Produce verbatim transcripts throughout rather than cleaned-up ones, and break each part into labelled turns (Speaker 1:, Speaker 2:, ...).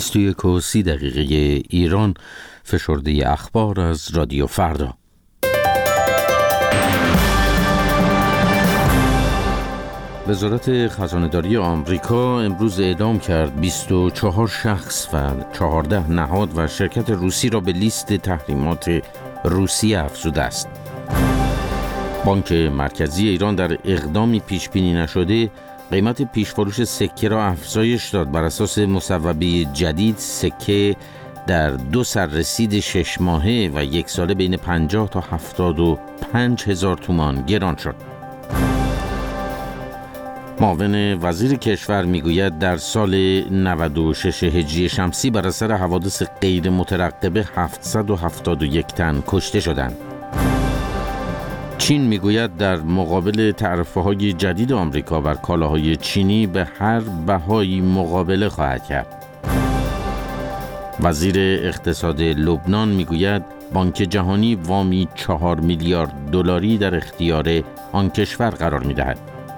Speaker 1: بیست و یک و سی دقیقه ایران، فشرده اخبار از رادیو فردا. وزارت خزانه‌داری آمریکا امروز اعلام کرد بیست و چهار شخص و چهارده نهاد و شرکت روسی را به لیست تحریمات روسیه افزوده است. بانک مرکزی ایران در اقدامی پیش بینی نشده قیمت پیش‌فروش سکه را افزایش داد. بر اساس مصوبه جدید سکه در دو سررسید شش ماهه و یک ساله بین پنجاه تا هفتاد و پنج هزار تومان گران شد. معاون وزیر کشور میگوید در سال نود و شش هجری شمسی بر اثر حوادث غیر مترقبه هفتصد و هفتاد و یک تن کشته شدند. چین میگوید در مقابل تعرفه‌های جدید آمریکا بر کالاهای چینی به هر بهایی مقابله خواهد کرد. وزیر اقتصاد لبنان میگوید بانک جهانی وامی چهار میلیارد دلاری در اختیار آن کشور قرار میدهد.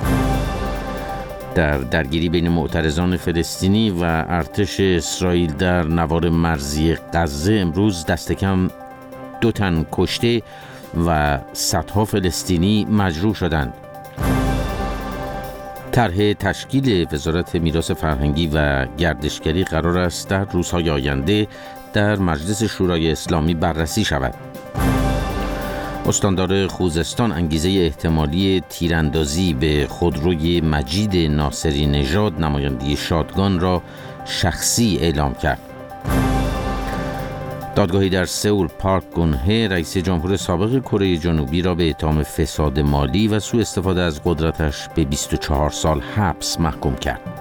Speaker 1: در درگیری بین معترضان فلسطینی و ارتش اسرائیل در نوار مرزی غزه امروز دست کم دو تن کشته و صدها فلسطینی مجروح شدند. طرح تشکیل وزارت میراث فرهنگی و گردشگری قرار است در روزهای آینده در مجلس شورای اسلامی بررسی شود. استاندار خوزستان انگیزه احتمالی تیراندازی به خودروی مجید ناصری نژاد نماینده شادگان را شخصی اعلام کرد. دادگاهی در سئول پارک گون-هه رئیس جمهور سابق کره جنوبی را به اتهام فساد مالی و سوء استفاده از قدرتش به بیست و چهار سال حبس محکوم کرد.